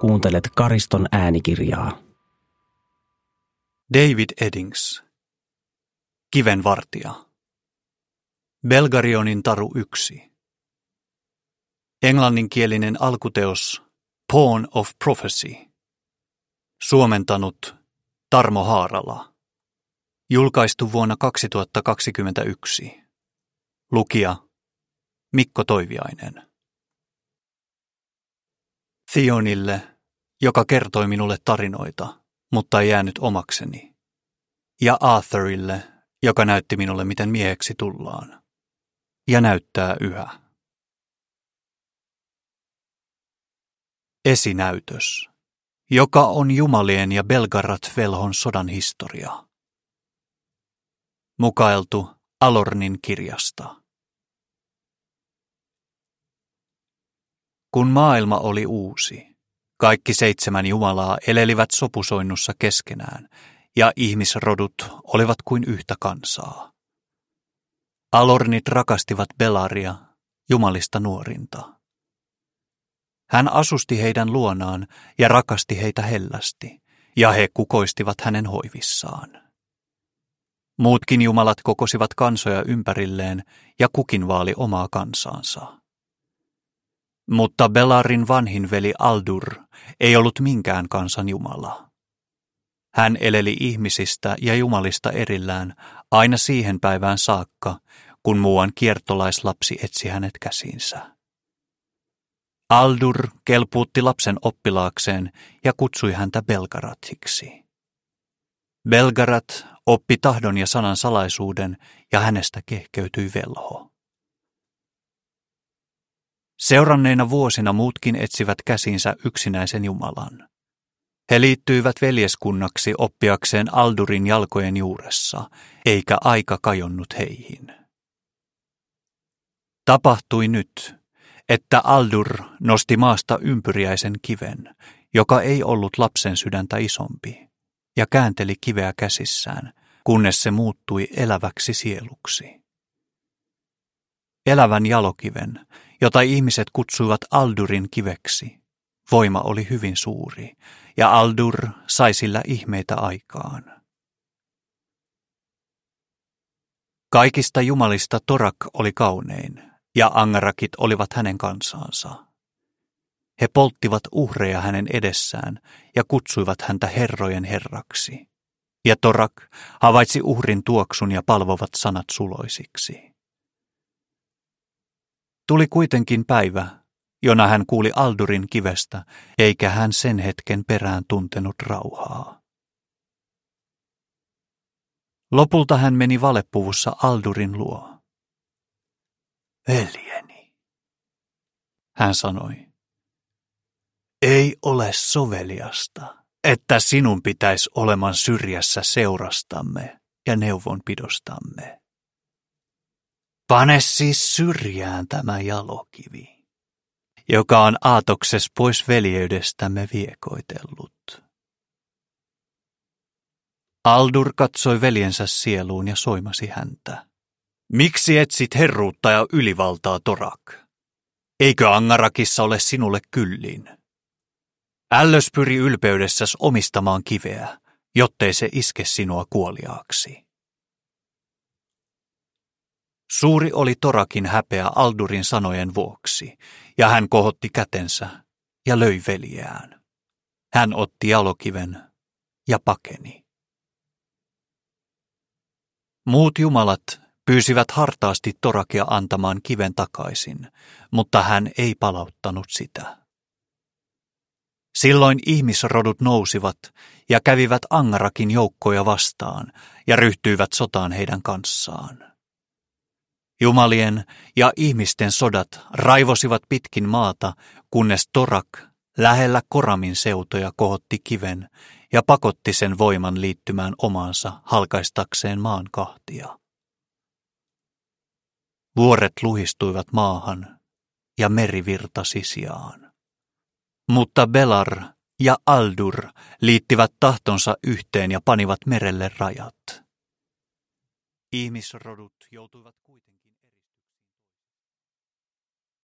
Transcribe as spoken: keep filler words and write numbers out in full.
Kuuntelet Kariston äänikirjaa. David Eddings. Kivenvartija. Belgarionin taru yksi. Englanninkielinen alkuteos Pawn of Prophecy. Suomentanut Tarmo Haarala. Julkaistu vuonna kaksituhattakaksikymmentäyksi. Lukija Mikko Toiviainen. Theonille, joka kertoi minulle tarinoita, mutta ei jäänyt omakseni. Ja Arthurille, joka näytti minulle, miten mieheksi tullaan. Ja näyttää yhä. Esinäytös, joka on Jumalien ja Belgarath-velhon sodan historia. Mukailtu Alornin kirjasta. Kun maailma oli uusi, kaikki seitsemän jumalaa elelivät sopusoinnussa keskenään, ja ihmisrodut olivat kuin yhtä kansaa. Alornit rakastivat Belaria, jumalista nuorinta. Hän asusti heidän luonaan ja rakasti heitä hellästi, ja he kukoistivat hänen hoivissaan. Muutkin jumalat kokosivat kansoja ympärilleen, ja kukin vaali omaa kansaansa. Mutta Belarin vanhin veli Aldur ei ollut minkään kansan jumala. Hän eleli ihmisistä ja jumalista erillään aina siihen päivään saakka, kun muuan kiertolaislapsi etsi hänet käsiinsä. Aldur kelpuutti lapsen oppilaakseen ja kutsui häntä Belgarathiksi. Belgarath oppi tahdon ja sanan salaisuuden ja hänestä kehkeytyi velho. Seuranneina vuosina muutkin etsivät käsinsä yksinäisen Jumalan. He liittyivät veljeskunnaksi oppiakseen Aldurin jalkojen juuressa, eikä aika kajonnut heihin. Tapahtui nyt, että Aldur nosti maasta ympyriäisen kiven, joka ei ollut lapsen sydäntä isompi, ja käänteli kiveä käsissään, kunnes se muuttui eläväksi sieluksi. Elävän jalokiven, jota ihmiset kutsuivat Aldurin kiveksi, voima oli hyvin suuri, ja Aldur sai sillä ihmeitä aikaan. Kaikista jumalista Torak oli kaunein, ja Angarakit olivat hänen kansaansa. He polttivat uhreja hänen edessään ja kutsuivat häntä herrojen herraksi, ja Torak havaitsi uhrin tuoksun ja palvovat sanat suloisiksi. Tuli kuitenkin päivä, jona hän kuuli Aldurin kivestä, eikä hän sen hetken perään tuntenut rauhaa. Lopulta hän meni valepuvussa Aldurin luo. Veljeni, hän sanoi, ei ole soveliasta, että sinun pitäisi oleman syrjässä seurastamme ja neuvonpidostamme. Pane siis syrjään tämä jalokivi, joka on aatokses pois veljeydestämme viekoitellut. Aldur katsoi veljensä sieluun ja soimasi häntä. Miksi etsit herruutta ja ylivaltaa, Torak? Eikö Angarakissa ole sinulle kyllin? Ällös pyri ylpeydessäs omistamaan kiveä, jottei se iske sinua kuoliaaksi. Suuri oli Torakin häpeä Aldurin sanojen vuoksi, ja hän kohotti kätensä ja löi veljeään. Hän otti jalokiven ja pakeni. Muut jumalat pyysivät hartaasti Torakia antamaan kiven takaisin, mutta hän ei palauttanut sitä. Silloin ihmisrodut nousivat ja kävivät Angarakin joukkoja vastaan ja ryhtyivät sotaan heidän kanssaan. Jumalien ja ihmisten sodat raivosivat pitkin maata, kunnes Torak lähellä Koramin seutoja kohotti kiven ja pakotti sen voiman liittymään omaansa halkaistakseen maan kahtia. Vuoret luhistuivat maahan ja meri virtasi sijaan. Mutta Belar ja Aldur liittivät tahtonsa yhteen ja panivat merelle rajat. Ihmisrodut joutuivat kuitenkin